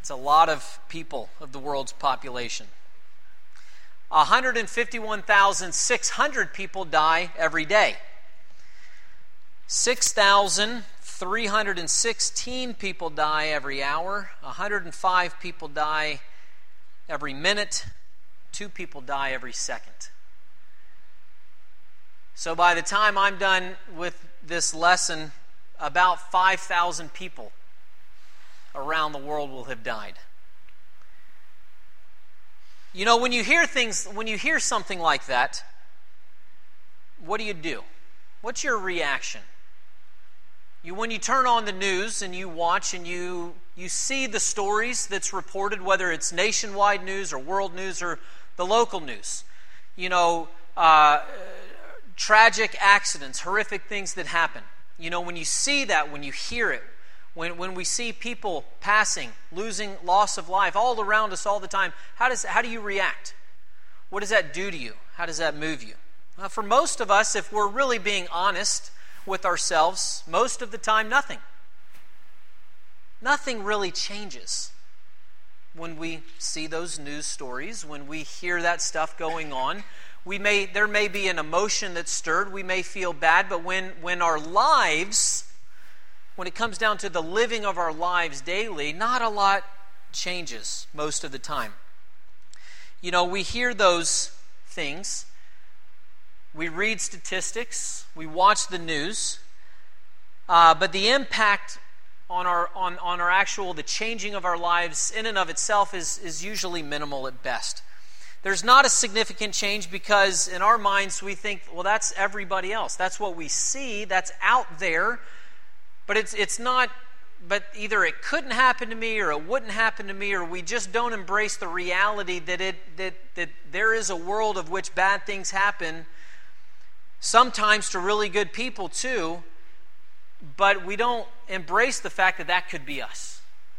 That's a lot of people of the world's population. 151,600 people die every day. 6,316 people die every hour. 105 people die every minute. 2 people die every second. So by the time I'm done with this lesson, about 5,000 people around the world will have died. You know, when you hear something like that, what do? What's your reaction? When you turn on the news and you watch and you see the stories that's reported, whether it's nationwide news or world news or the local news. You know, tragic accidents, horrific things that happen. You know, when you see that, when you hear it, when we see people passing, losing, loss of life all around us all the time, how do you react? What does that do to you? How does that move you? For most of us, if we're really being honest with ourselves, most of the time, nothing. Nothing really changes when we see those news stories, when we hear that stuff going on. There may be an emotion that's stirred, we may feel bad, but when our lives, when it comes down to the living of our lives daily, not a lot changes most of the time. You know, we hear those things, we read statistics, we watch the news, but the impact on the changing of our lives in and of itself is usually minimal at best. There's not a significant change because in our minds we think, well, that's everybody else. That's what we see, that's out there, but it's not, but either it couldn't happen to me or it wouldn't happen to me, or we just don't embrace the reality that there is a world of which bad things happen, sometimes to really good people too, but we don't embrace the fact that could be us.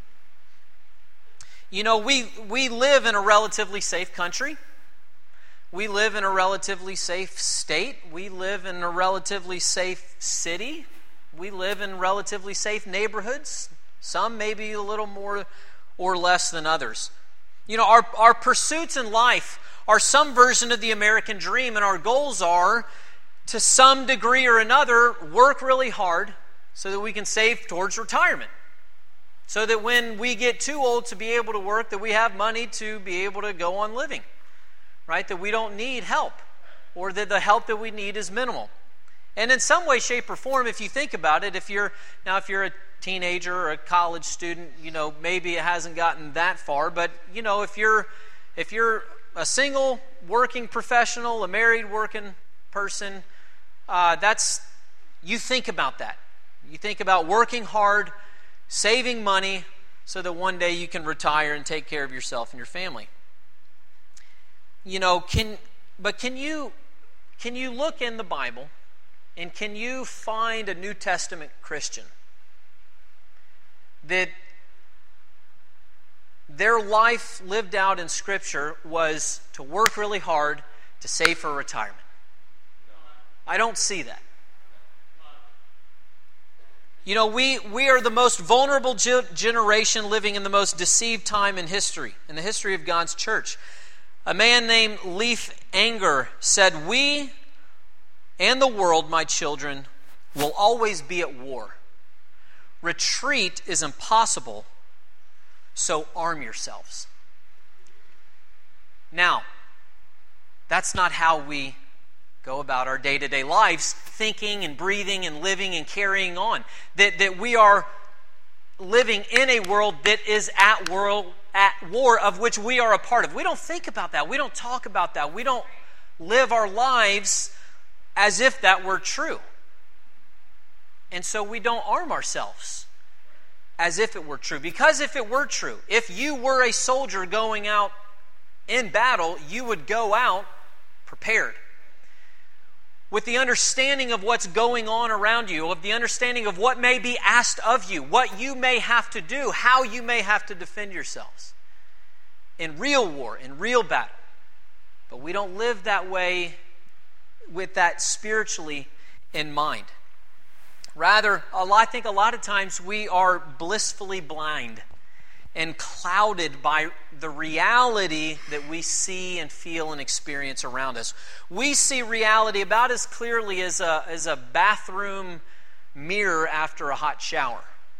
You know, we live in a relatively safe country. We live in a relatively safe state. We live in a relatively safe city. We live in relatively safe neighborhoods. Some maybe a little more or less than others. You know, our pursuits in life are some version of the American dream, and our goals are, to some degree or another, work really hard so that we can save towards retirement. So that when we get too old to be able to work, that we have money to be able to go on living. Right? That we don't need help. Or that the help that we need is minimal. And in some way, shape, or form, if you think about it, if you're a teenager or a college student, you know, maybe it hasn't gotten that far. But, you know, if you're a single working professional, a married working person, you think about that. You think about working hard, saving money so that one day you can retire and take care of yourself and your family. You know, can you look in the Bible and can you find a New Testament Christian that their life lived out in Scripture was to work really hard to save for retirement? I don't see that. You know, we are the most vulnerable generation living in the most deceived time in history, in the history of God's church. A man named Leif Anger said, "We and the world, my children, will always be at war. Retreat is impossible, so arm yourselves." Now, that's not how we go about our day-to-day lives, thinking and breathing and living and carrying on. That we are living in a world that is at war of which we are a part of. We don't think about that. We don't talk about that. We don't live our lives as if that were true. And so we don't arm ourselves as if it were true. Because if it were true, if you were a soldier going out in battle, you would go out prepared, with the understanding of what's going on around you, of the understanding of what may be asked of you, what you may have to do, how you may have to defend yourselves in real war, in real battle. But we don't live that way with that spiritually in mind. Rather, I think a lot of times we are blissfully blind and clouded by the reality that we see and feel and experience around us. We see reality about as clearly as a bathroom mirror after a hot shower.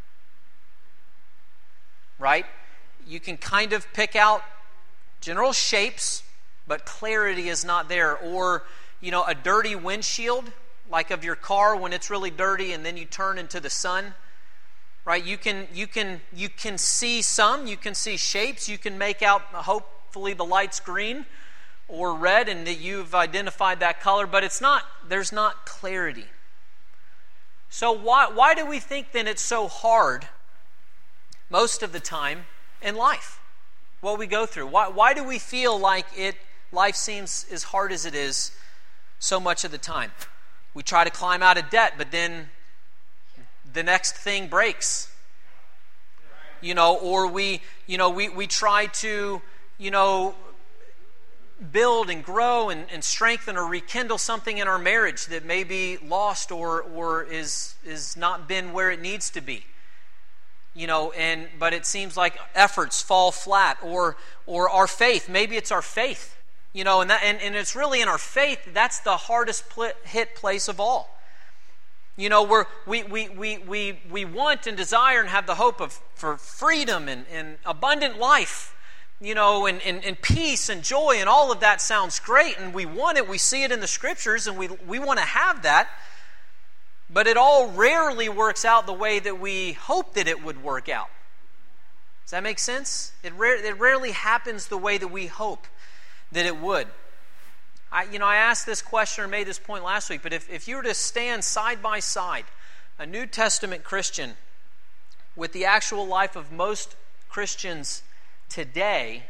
Right? You can kind of pick out general shapes, but clarity is not there. Or, a dirty windshield, like of your car when it's really dirty and then you turn into the sun. Right? You can see some, you can see shapes, you can make out, hopefully the light's green or red and that you've identified that color, but there's not clarity. So why do we think then it's so hard most of the time in life, what we go through? Why do we feel like life seems as hard as it is so much of the time? We try to climb out of debt, but then the next thing breaks. Or we try to, build and grow and strengthen or rekindle something in our marriage that may be lost or is not been where it needs to be. But it seems like efforts fall flat, or our faith. Maybe it's our faith, and it's really in our faith that's the hardest hit place of all. Where we want and desire and have the hope for freedom and abundant life, and peace and joy, and all of that sounds great, and we want it. We see it in the Scriptures, and we want to have that. But it all rarely works out the way that we hope that it would work out. Does that make sense? It rarely happens the way that we hope that it would. I asked this question or made this point last week, but if you were to stand side by side a New Testament Christian with the actual life of most Christians today,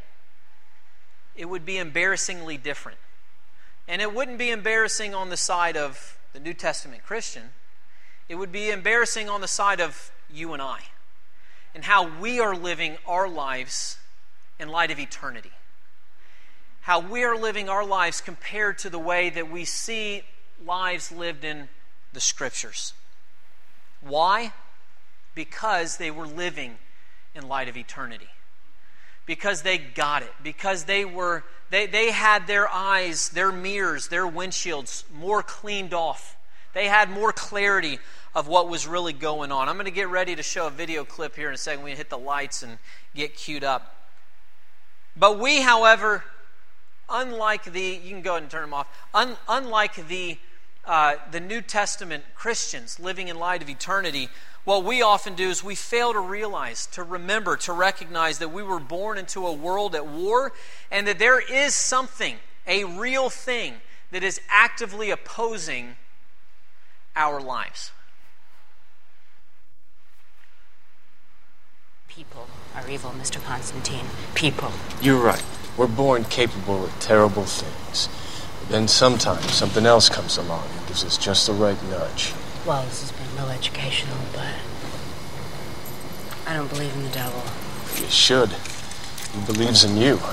it would be embarrassingly different. And it wouldn't be embarrassing on the side of the New Testament Christian. It would be embarrassing on the side of you and I, and how we are living our lives in light of eternity. How we are living our lives compared to the way that we see lives lived in the Scriptures. Why? Because they were living in light of eternity. Because they got it. Because they had their eyes, their mirrors, their windshields more cleaned off. They had more clarity of what was really going on. I'm going to get ready to show a video clip here in a second. We hit the lights and get queued up. But we, however, unlike you can go ahead and turn them off. Unlike the New Testament Christians living in light of eternity, what we often do is we fail to realize, to remember, to recognize that we were born into a world at war, and that there is something, a real thing, that is actively opposing our lives. People are evil, Mr. Constantine. People. You're right. We're born capable of terrible things. But then sometimes something else comes along and gives us just the right nudge. Well, this has been real educational, but I don't believe in the devil. You should. He believes in you.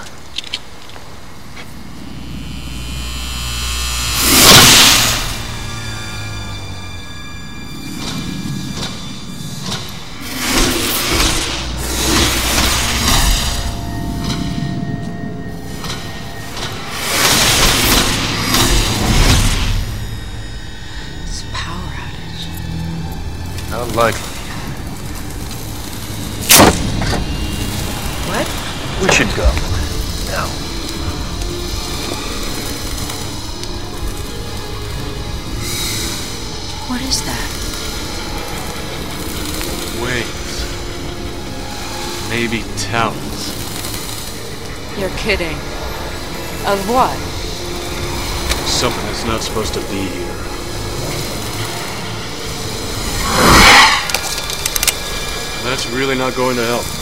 Likely. What? We should go. Now. What is that? Waves. Maybe talons. You're kidding. Of what? Something that's not supposed to be here. That's really not going to help.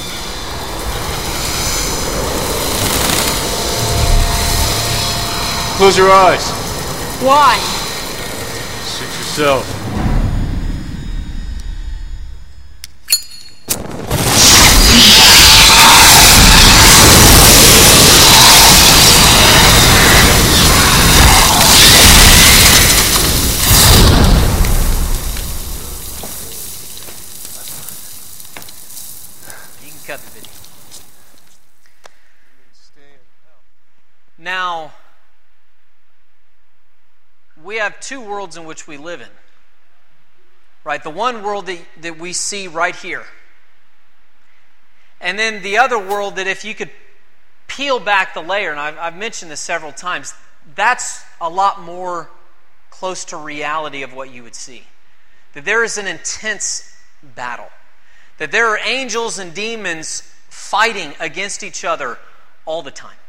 Close your eyes. Why? Suit yourself. Cut the video. Now, we have two worlds in which we live in. Right? The one world that we see right here. And then the other world that if you could peel back the layer, and I've mentioned this several times, that's a lot more close to reality of what you would see. That there is an intense battle. That there are angels and demons fighting against each other all the time.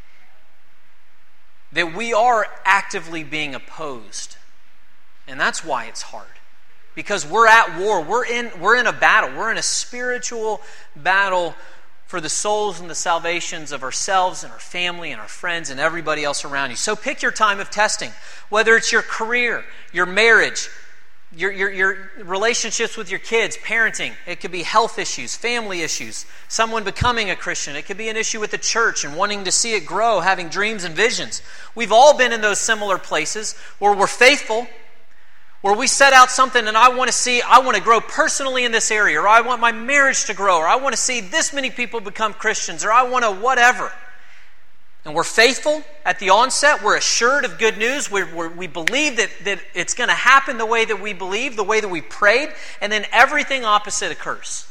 That we are actively being opposed. And that's why it's hard. Because we're at war. We're in a battle. We're in a spiritual battle for the souls and the salvations of ourselves and our family and our friends and everybody else around you. So pick your time of testing. Whether it's your career, your marriage, your relationships with your kids, parenting. It could be health issues, family issues, someone becoming a Christian. It could be an issue with the church and wanting to see it grow, having dreams and visions. We've all been in those similar places where we're faithful, where we set out something and I want to grow personally in this area, or I want my marriage to grow, or I want to see this many people become Christians, or I want to whatever. And we're faithful at the onset. We're assured of good news. We believe that it's going to happen the way that we believe, the way that we prayed, and then everything opposite occurs.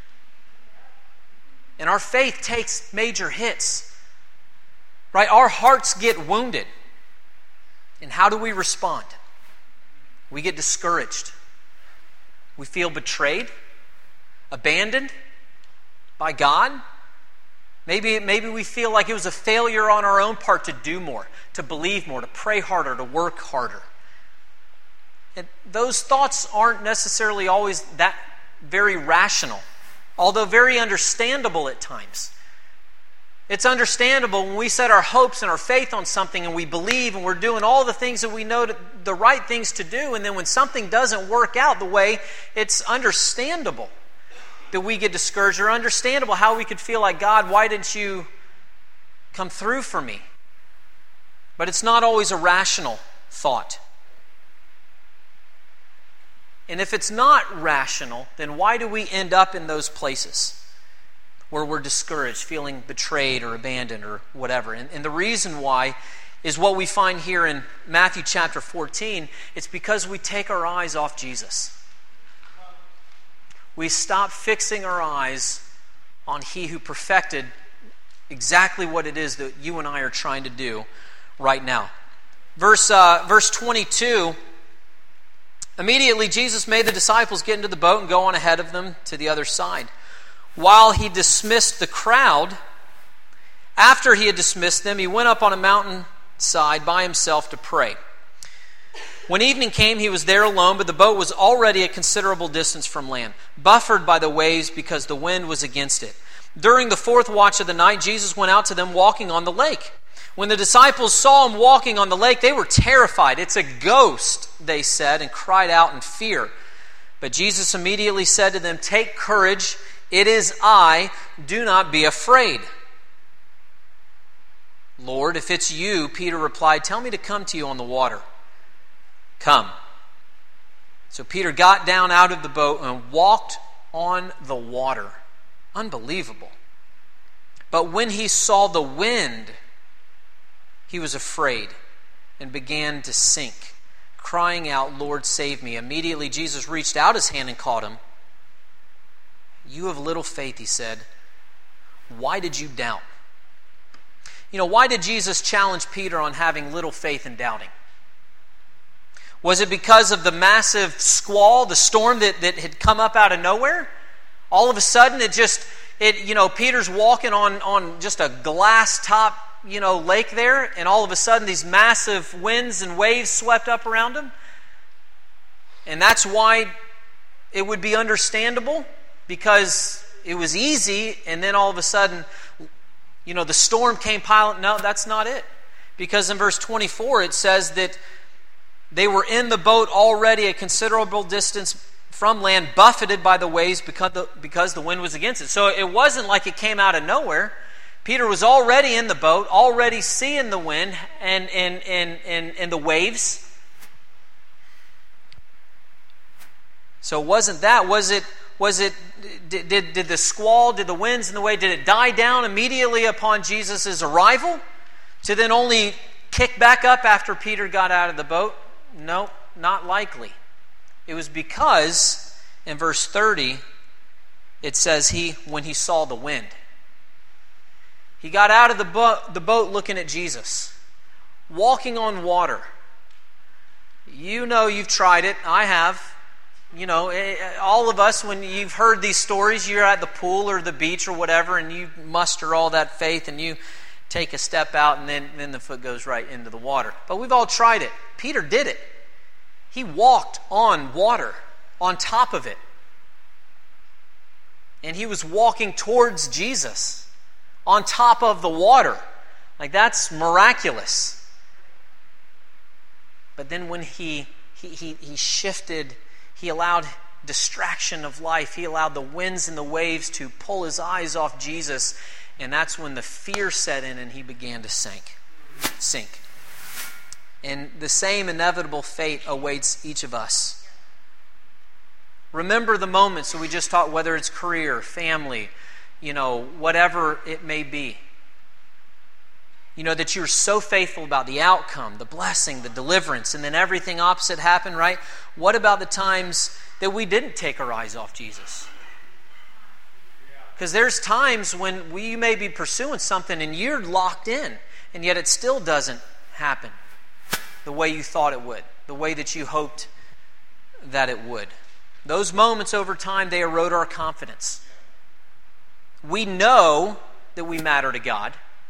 And our faith takes major hits. Right? Our hearts get wounded. And how do we respond? We get discouraged. We feel betrayed, abandoned by God. Maybe we feel like it was a failure on our own part to do more, to believe more, to pray harder, to work harder. And those thoughts aren't necessarily always that very rational, although very understandable at times. It's understandable when we set our hopes and our faith on something and we believe and we're doing all the things that we know the right things to do, and then when something doesn't work out the way, it's understandable that we get discouraged, or understandable how we could feel like, God, why didn't you come through for me? But it's not always a rational thought. And if it's not rational, then why do we end up in those places where we're discouraged, feeling betrayed or abandoned or whatever? And the reason why is what we find here in Matthew chapter 14. It's because we take our eyes off Jesus. We stop fixing our eyes on He who perfected exactly what it is that you and I are trying to do right now. Verse 22, immediately Jesus made the disciples get into the boat and go on ahead of them to the other side. While He dismissed the crowd, after He had dismissed them, He went up on a mountainside by Himself to pray. When evening came, He was there alone, but the boat was already a considerable distance from land, buffered by the waves because the wind was against it. During the fourth watch of the night, Jesus went out to them walking on the lake. When the disciples saw Him walking on the lake, they were terrified. "It's a ghost," they said, and cried out in fear. But Jesus immediately said to them, "Take courage, it is I, do not be afraid." "Lord, if it's you," Peter replied, "tell me to come to you on the water." "Come." So Peter got down out of the boat and walked on the water. Unbelievable. But when he saw the wind, he was afraid and began to sink, crying out, "Lord, save me." Immediately Jesus reached out His hand and caught him. "You have little faith," He said. "Why did you doubt?" Why did Jesus challenge Peter on having little faith and doubting? Was it because of the massive squall, the storm that had come up out of nowhere? All of a sudden, Peter's walking on just a glass top, lake there, and all of a sudden these massive winds and waves swept up around him. And that's why it would be understandable, because it was easy, and then all of a sudden, the storm came piling. No, that's not it. Because in verse 24 it says that they were in the boat already a considerable distance from land, buffeted by the waves because the wind was against it. So it wasn't like it came out of nowhere. Peter was already in the boat, already seeing the wind and the waves. So it wasn't that. Did the squall, did the winds and the wave, did it die down immediately upon Jesus' arrival? To then only kick back up after Peter got out of the boat? No, not likely. It was because, in verse 30, it says when he saw the wind. He got out of the boat looking at Jesus, walking on water. You know, you've tried it. I have. You know, all of us, when you've heard these stories, you're at the pool or the beach or whatever, and you muster all that faith and you take a step out, and then the foot goes right into the water. But we've all tried it. Peter did it. He walked on water, on top of it. And he was walking towards Jesus on top of the water. Like, that's miraculous. But then when he shifted, he allowed distraction of life. He allowed the winds and the waves to pull his eyes off Jesus. And that's when the fear set in and he began to sink. And the same inevitable fate awaits each of us. Remember the moments that we just talked, whether it's career, family, whatever it may be. That you're so faithful about the outcome, the blessing, the deliverance, and then everything opposite happened, right? What about the times that we didn't take our eyes off Jesus? Because there's times when you may be pursuing something and you're locked in, and yet it still doesn't happen the way you thought it would, the way that you hoped that it would. Those moments over time, they erode our confidence. We know that we matter to God.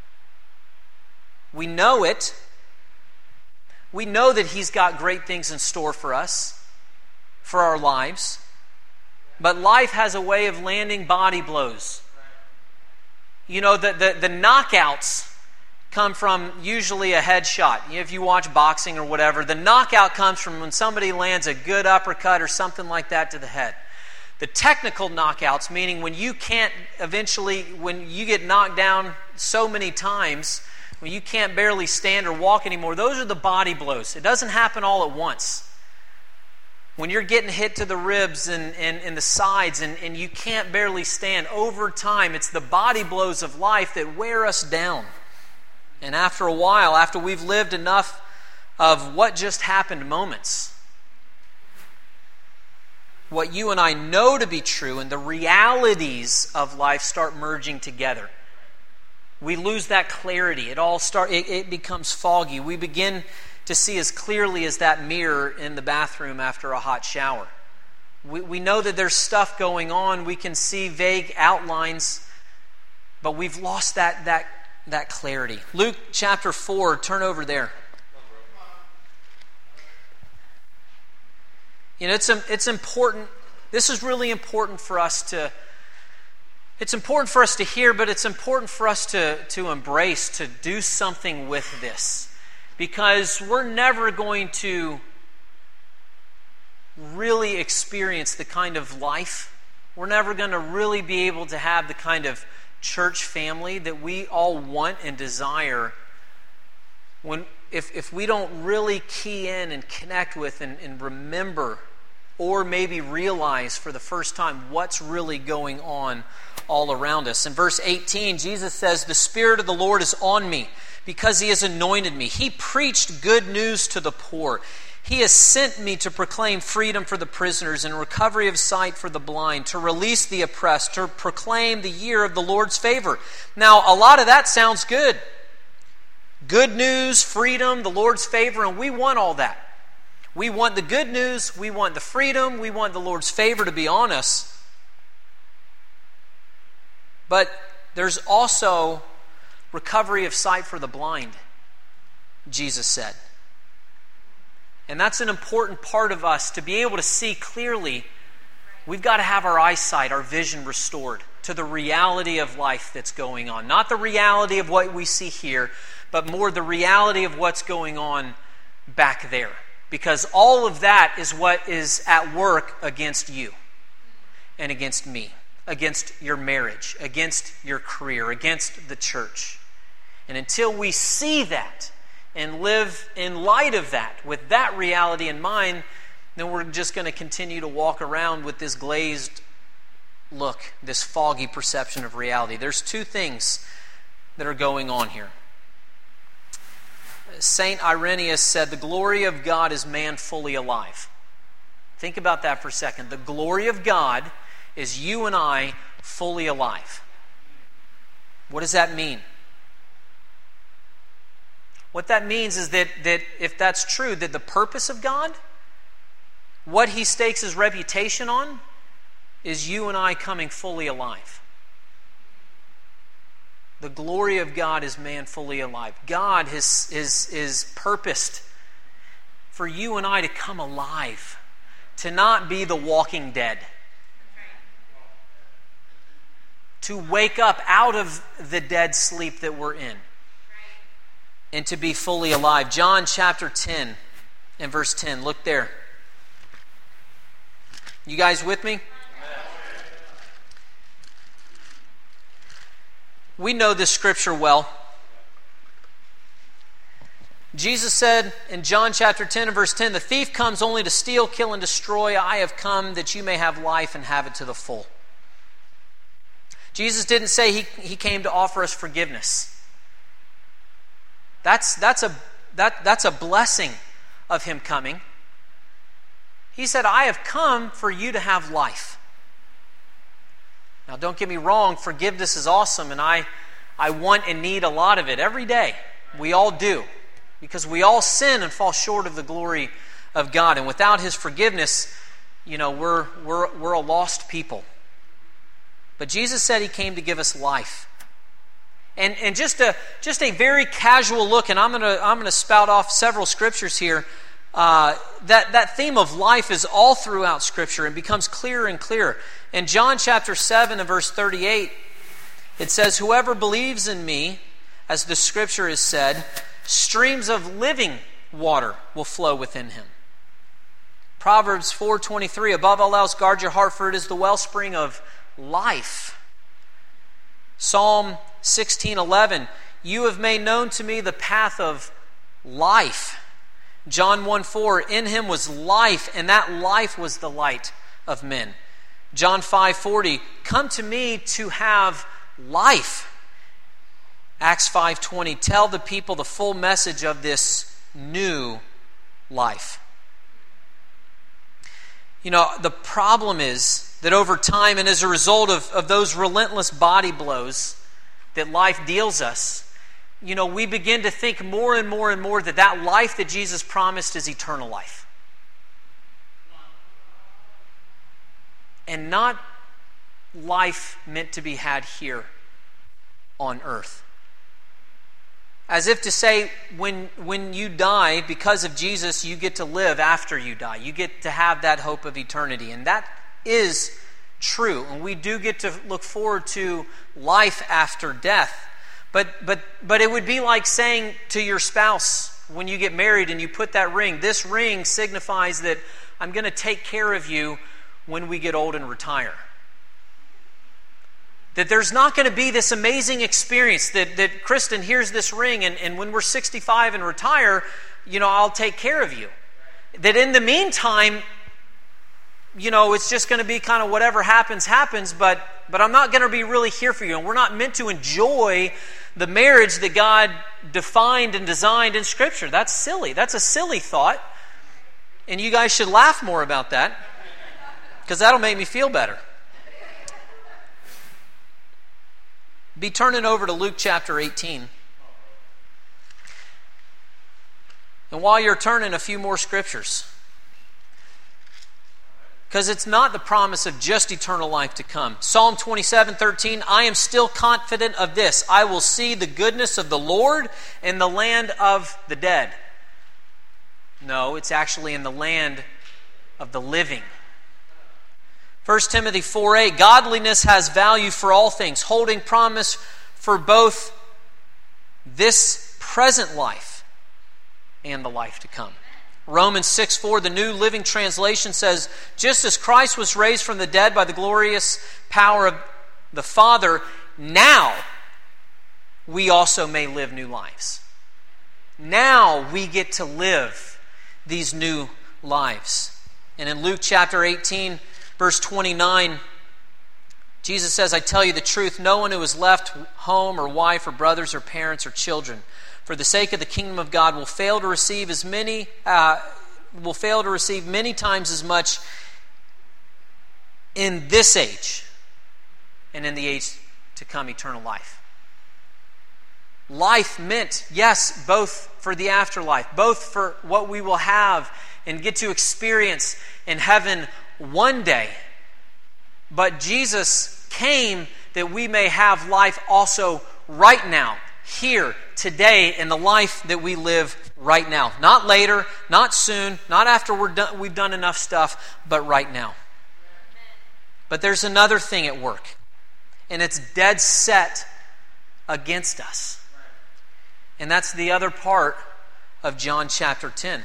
We know it. We know that He's got great things in store for us, for our lives. But life has a way of landing body blows. The knockouts come from usually a headshot. If you watch boxing or whatever, the knockout comes from when somebody lands a good uppercut or something like that to the head. The technical knockouts, meaning when you can't when you get knocked down so many times, when you can't barely stand or walk anymore, those are the body blows. It doesn't happen all at once. When you're getting hit to the ribs and the sides and you can't barely stand, over time, it's the body blows of life that wear us down. And after a while, after we've lived enough of what just happened moments, what you and I know to be true and the realities of life start merging together. We lose that clarity. It becomes foggy. We begin to see as clearly as that mirror in the bathroom after a hot shower. We know that there's stuff going on. We can see vague outlines, but we've lost that clarity. Luke chapter 4, turn over there. It's important. This is really important for us to. It's important for us to hear, but it's important for us to embrace, to do something with this. Because we're never going to really experience the kind of life, we're never going to really be able to have the kind of church family that we all want and desire if we don't really key in and connect with and remember or maybe realize for the first time what's really going on all around us. In verse 18, Jesus says, "The Spirit of the Lord is on me, because He has anointed me. He preached good news to the poor. He has sent me to proclaim freedom for the prisoners and recovery of sight for the blind, to release the oppressed, to proclaim the year of the Lord's favor." Now, a lot of that sounds good. Good news, freedom, the Lord's favor, and we want all that. We want the good news, we want the freedom, we want the Lord's favor to be on us. But there's also recovery of sight for the blind, Jesus said. And that's an important part of us, to be able to see clearly. We've got to have our eyesight, our vision restored to the reality of life that's going on. Not the reality of what we see here, but more the reality of what's going on back there. Because all of that is what is at work against you and against me, against your marriage, against your career, against the church. And until we see that and live in light of that, with that reality in mind, then we're just going to continue to walk around with this glazed look, this foggy perception of reality. There's two things that are going on here. Saint Irenaeus said, the glory of God is man fully alive. Think about that for a second. The glory of God is you and I fully alive. What does that mean? What that means is that if that's true, that the purpose of God, what He stakes His reputation on, is you and I coming fully alive. The glory of God is man fully alive. God is purposed for you and I to come alive, to not be the walking dead, to wake up out of the dead sleep that we're in, and to be fully alive. John chapter 10 and verse 10. Look there. You guys with me? We know this scripture well. Jesus said in John chapter 10 and verse 10, the thief comes only to steal, kill, and destroy. I have come that you may have life and have it to the full. Jesus didn't say he came to offer us forgiveness. That's a blessing of Him coming. He said, I have come for you to have life. Now, don't get me wrong, forgiveness is awesome, and I want and need a lot of it every day. We all do, because we all sin and fall short of the glory of God. And without His forgiveness, we're a lost people. But Jesus said He came to give us life. And just a very casual look, and I'm gonna spout off several scriptures here. That theme of life is all throughout Scripture and becomes clearer and clearer. In John chapter 7 and verse 38, it says, whoever believes in me, as the Scripture has said, streams of living water will flow within him. Proverbs 4:23, above all else, guard your heart, for it is the wellspring of life. Psalm 16:11, you have made known to me the path of life. John 1:4, in Him was life, and that life was the light of men. John 5:40, come to me to have life. Acts 5:20, tell the people the full message of this new life. The problem is that over time, and as a result of those relentless body blows that life deals us, we begin to think more and more and more that life that Jesus promised is eternal life. And not life meant to be had here on earth. As if to say, when you die, because of Jesus, you get to live after you die. You get to have that hope of eternity. And that is true. And we do get to look forward to life after death. But it would be like saying to your spouse when you get married and you put that ring, this ring signifies that I'm going to take care of you when we get old and retire. That there's not going to be this amazing experience that Kristen, here's this ring, and when we're 65 and retire, I'll take care of you. That in the meantime, it's just going to be kind of whatever happens, but I'm not going to be really here for you. And we're not meant to enjoy the marriage that God defined and designed in Scripture. That's silly. That's a silly thought. And you guys should laugh more about that, because that'll make me feel better. Be turning over to Luke chapter 18. And while you're turning, a few more scriptures. Because it's not the promise of just eternal life to come. Psalm 27:13, I am still confident of this. I will see the goodness of the Lord in the land of the dead. No, it's actually in the land of the living. 1 Timothy 4:8, godliness has value for all things, holding promise for both this present life and the life to come. Romans 6:4, the New Living Translation says, just as Christ was raised from the dead by the glorious power of the Father, now we also may live new lives. Now we get to live these new lives. And in Luke chapter 18, verse 29 Jesus says, I tell you the truth, no one who has left home or wife or brothers or parents or children for the sake of the kingdom of God will fail to receive many times as much in this age and in the age to come, eternal life. Life meant, yes, both for the afterlife, both for what we will have and get to experience in heaven one day. But Jesus came that we may have life also right now, here, today, in the life that we live right now. Not later, not soon, not after we've done enough stuff, but right now. But there's another thing at work, and it's dead set against us. And that's the other part of John chapter 10.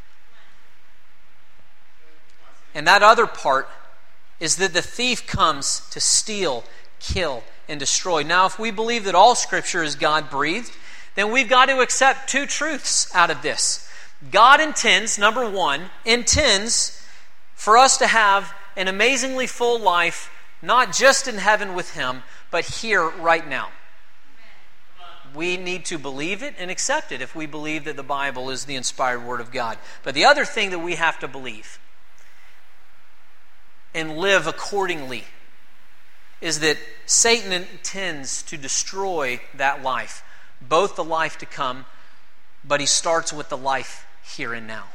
And that other part is that the thief comes to steal, kill, and destroy. Now, if we believe that all Scripture is God-breathed, then we've got to accept two truths out of this. God intends, number one, for us to have an amazingly full life, not just in heaven with Him, but here, right now. We need to believe it and accept it if we believe that the Bible is the inspired Word of God. But the other thing that we have to believe and live accordingly is that Satan intends to destroy that life, both the life to come, but he starts with the life here and now.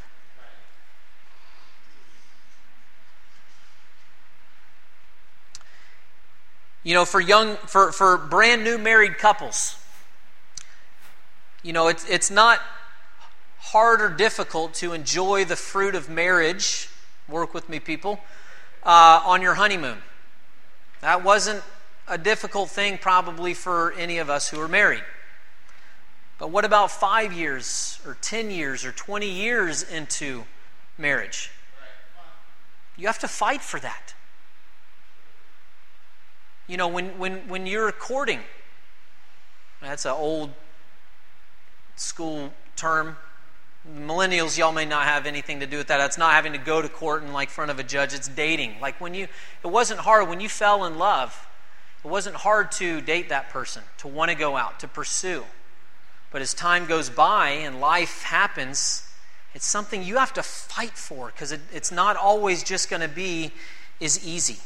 You know, for brand new married couples, you know, it's not hard or difficult to enjoy the fruit of marriage. Work with me, people. On your honeymoon. That wasn't a difficult thing probably for any of us who are married. But what about 5 years or 10 years or 20 years into marriage? You have to fight for that. You know, when you're courting, that's an old school term. Millennials, y'all may not have anything to do with that. That's not having to go to court in front of a judge. It's dating. It wasn't hard when you fell in love. It wasn't hard to date that person, to want to go out, to pursue. But as time goes by and life happens, it's something you have to fight for because it's not always just going to be as easy.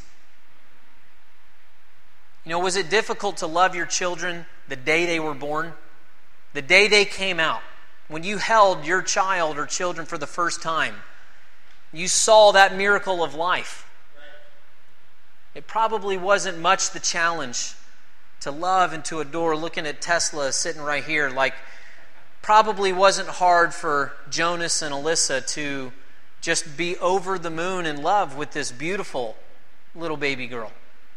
You know, was it difficult to love your children the day they were born? The day they came out? When you held your child or children for the first time, you saw that miracle of life. It probably wasn't much the challenge to love and to adore. Looking at Tesla sitting right here, probably wasn't hard for Jonas and Alyssa to just be over the moon in love with this beautiful little baby girl.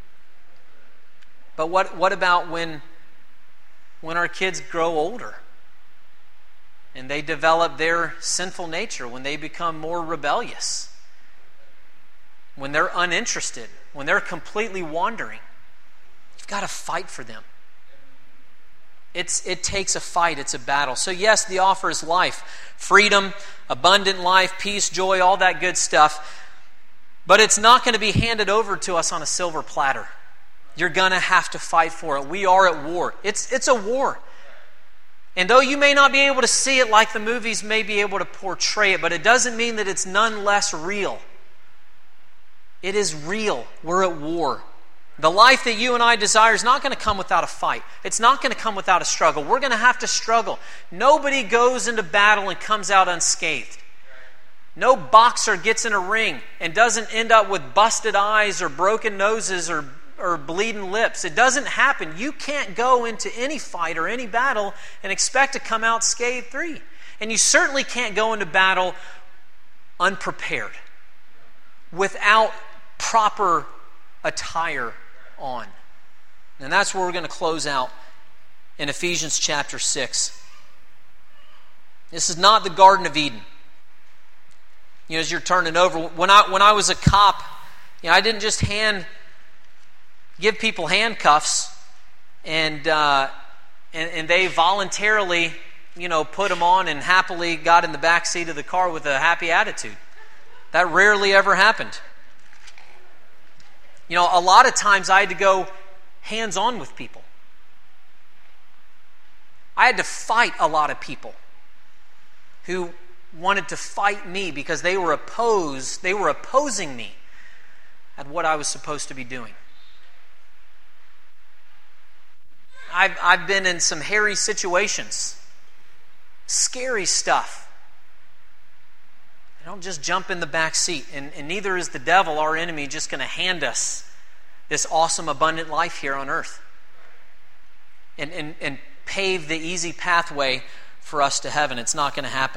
But what about when our kids grow older? And they develop their sinful nature, when they become more rebellious, when they're uninterested, when they're completely wandering. You've got to fight for them. It takes a fight. It's a battle. So yes, the offer is life, freedom, abundant life, peace, joy, all that good stuff. But it's not going to be handed over to us on a silver platter. You're going to have to fight for it. We are at war. It's a war. And though you may not be able to see it like the movies may be able to portray it, but it doesn't mean that it's none less real. It is real. We're at war. The life that you and I desire is not going to come without a fight. It's not going to come without a struggle. We're going to have to struggle. Nobody goes into battle and comes out unscathed. No boxer gets in a ring and doesn't end up with busted eyes or broken noses or bleeding lips. It doesn't happen. You can't go into any fight or any battle and expect to come out scathe-free. And you certainly can't go into battle unprepared, without proper attire on. And that's where we're going to close out in Ephesians chapter 6. This is not the Garden of Eden. You know, as you're turning over, when I was a cop, I didn't just give people handcuffs and they voluntarily, put them on and happily got in the back seat of the car with a happy attitude. That rarely ever happened. You know, a lot of times I had to go hands-on with people. I had to fight a lot of people who wanted to fight me because they were opposing me at what I was supposed to be doing. I've been in some hairy situations, scary stuff. I don't just jump in the back seat, and neither is the devil, our enemy, just going to hand us this awesome, abundant life here on earth and pave the easy pathway for us to heaven. It's not going to happen.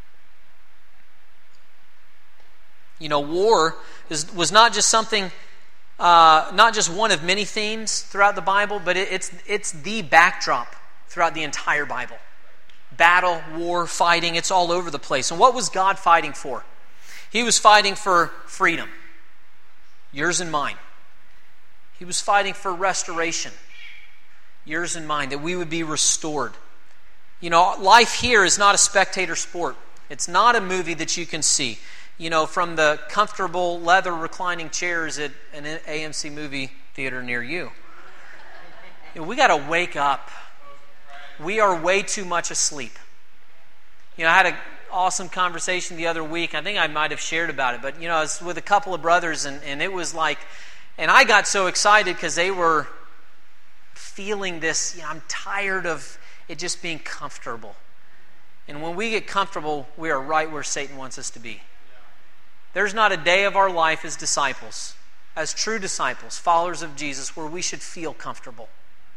You know, war was not just something, not just one of many themes throughout the Bible, but it's the backdrop throughout the entire Bible. Battle, war, fighting, it's all over the place. And what was God fighting for? He was fighting for freedom, yours and mine. He was fighting for restoration, yours and mine, that we would be restored. You know, life here is not a spectator sport. It's not a movie that you can see, you know, from the comfortable leather reclining chairs at an AMC movie theater near you. You know, we got to wake up. We are way too much asleep. You know, I had an awesome conversation the other week. I think I might have shared about it, but, you know, I was with a couple of brothers, and it was like, and I got so excited because they were feeling this, you know, I'm tired of it just being comfortable. And when we get comfortable, we are right where Satan wants us to be. There's not a day of our life as disciples, as true disciples, followers of Jesus, where we should feel comfortable.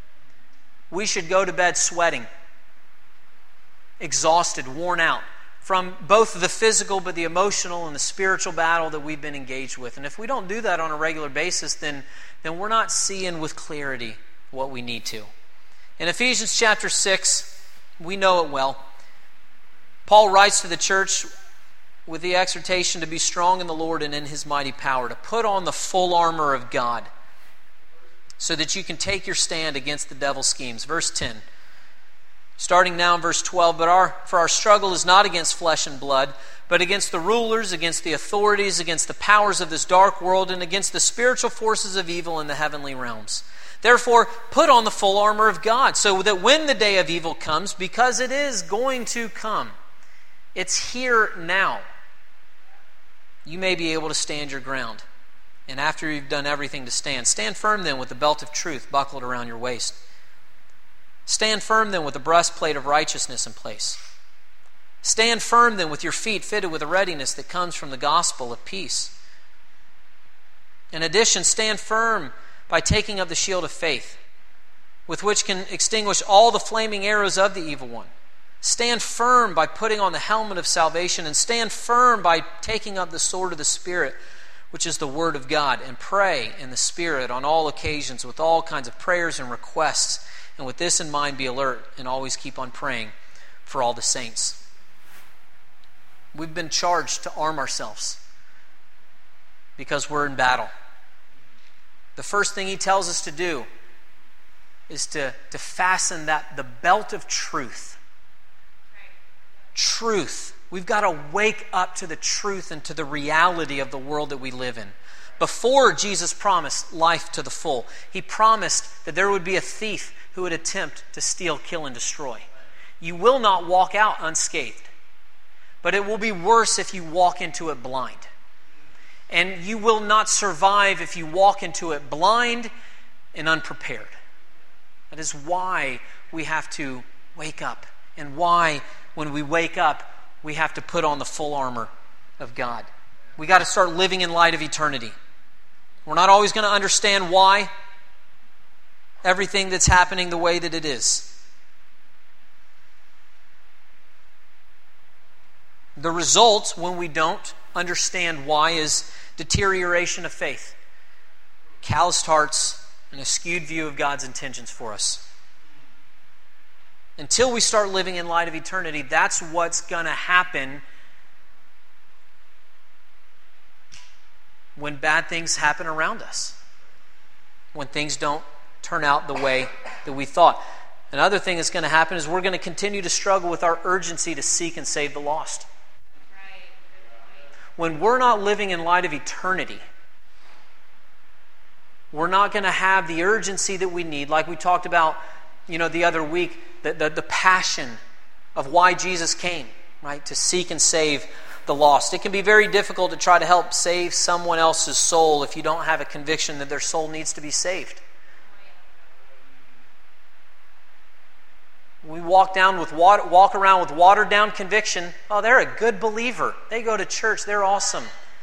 We should go to bed sweating, exhausted, worn out from both the physical but the emotional and the spiritual battle that we've been engaged with. And if we don't do that on a regular basis, then we're not seeing with clarity what we need to. In Ephesians chapter 6, we know it well. Paul writes to the church with the exhortation to be strong in the Lord and in His mighty power, to put on the full armor of God so that you can take your stand against the devil's schemes. Verse 10, starting now in verse 12, for our struggle is not against flesh and blood, but against the rulers, against the authorities, against the powers of this dark world, and against the spiritual forces of evil in the heavenly realms. Therefore, put on the full armor of God, so that when the day of evil comes, because it is going to come, it's here now, you may be able to stand your ground. And after you've done everything to stand, stand firm then with the belt of truth buckled around your waist. Stand firm then with the breastplate of righteousness in place. Stand firm then with your feet fitted with a readiness that comes from the gospel of peace. In addition, stand firm by taking up the shield of faith, with which can extinguish all the flaming arrows of the evil one. Stand firm by putting on the helmet of salvation, and stand firm by taking up the sword of the Spirit, which is the Word of God, and pray in the Spirit on all occasions with all kinds of prayers and requests. And with this in mind, be alert and always keep on praying for all the saints. We've been charged to arm ourselves because we're in battle. The first thing he tells us to do is to fasten the belt of truth. Truth. We've got to wake up to the truth and to the reality of the world that we live in. Before Jesus promised life to the full, He promised that there would be a thief who would attempt to steal, kill, and destroy. You will not walk out unscathed, but it will be worse if you walk into it blind. And you will not survive if you walk into it blind and unprepared. That is why we have to wake up, and why when we wake up, we have to put on the full armor of God. We got to start living in light of eternity. We're not always going to understand why everything that's happening the way that it is. The result when we don't understand why is deterioration of faith, calloused hearts, and a skewed view of God's intentions for us. Until we start living in light of eternity, that's what's going to happen when bad things happen around us. When things don't turn out the way that we thought. Another thing that's going to happen is we're going to continue to struggle with our urgency to seek and save the lost. When we're not living in light of eternity, We're not going to have the urgency that we need, like we talked about, the other week, the passion of why Jesus came, right? To seek and save the lost. It can be very difficult to try to help save someone else's soul if you don't have a conviction that their soul needs to be saved. We walk around with watered down conviction. Oh, they're a good believer. They go to church. They're awesome.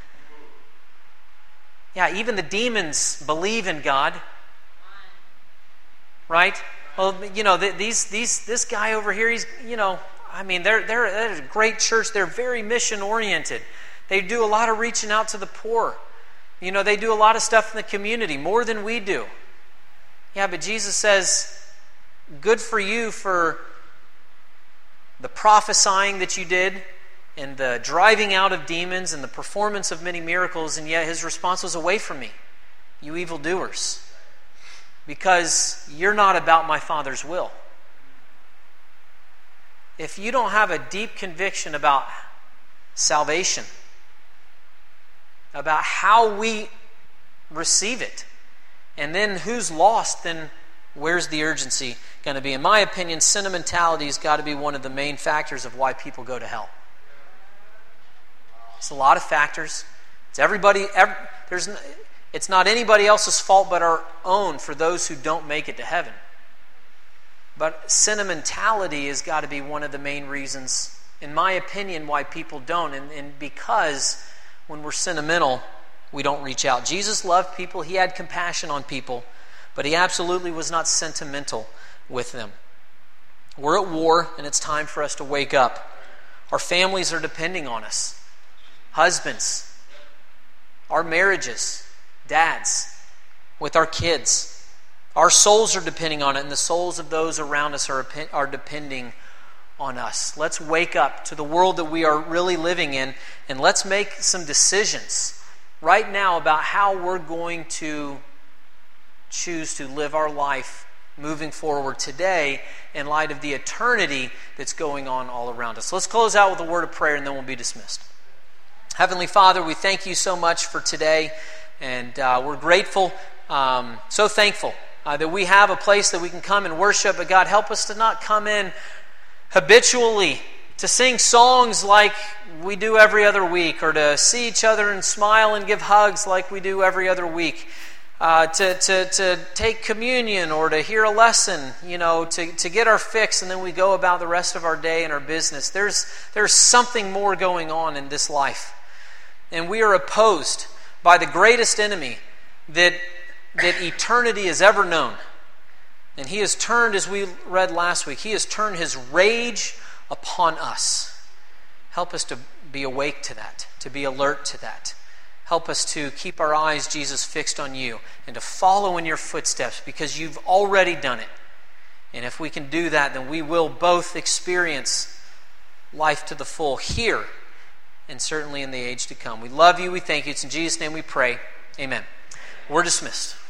Yeah, even the demons believe in God. Right? Well, this guy over here, he's, they're a great church. They're very mission oriented. They do a lot of reaching out to the poor. They do a lot of stuff in the community, more than we do. Yeah, but Jesus says, good for you for the prophesying that you did and the driving out of demons and the performance of many miracles, and yet his response was, away from me, you evildoers, because you're not about my Father's will. If you don't have a deep conviction about salvation, about how we receive it, and then who's lost, then where's the urgency going to be? In my opinion, sentimentality has got to be one of the main factors of why people go to hell. It's a lot of factors. It's not anybody else's fault but our own for those who don't make it to heaven. But sentimentality has got to be one of the main reasons, in my opinion, why people don't. And because when we're sentimental, we don't reach out. Jesus loved people. He had compassion on people. But he absolutely was not sentimental with them. We're at war, and it's time for us to wake up. Our families are depending on us. Husbands, our marriages, dads, with our kids. Our souls are depending on it, and the souls of those around us are depending on us. Let's wake up to the world that we are really living in, and let's make some decisions right now about how we're going to choose to live our life moving forward today in light of the eternity that's going on all around us. Let's close out with a word of prayer, and then we'll be dismissed. Heavenly Father, we thank you so much for today, and we're grateful, so thankful that we have a place that we can come and worship. But God, help us to not come in habitually to sing songs like we do every other week, or to see each other and smile and give hugs like we do every other week. To take communion, or to hear a lesson, to get our fix, and then we go about the rest of our day and our business. There's something more going on in this life. And we are opposed by the greatest enemy that eternity has ever known. And he has turned, as we read last week, he has turned his rage upon us. Help us to be awake to that, to be alert to that. Help us to keep our eyes, Jesus, fixed on you, and to follow in your footsteps, because you've already done it. And if we can do that, then we will both experience life to the full here, and certainly in the age to come. We love you. We thank you. It's in Jesus' name we pray. Amen. We're dismissed.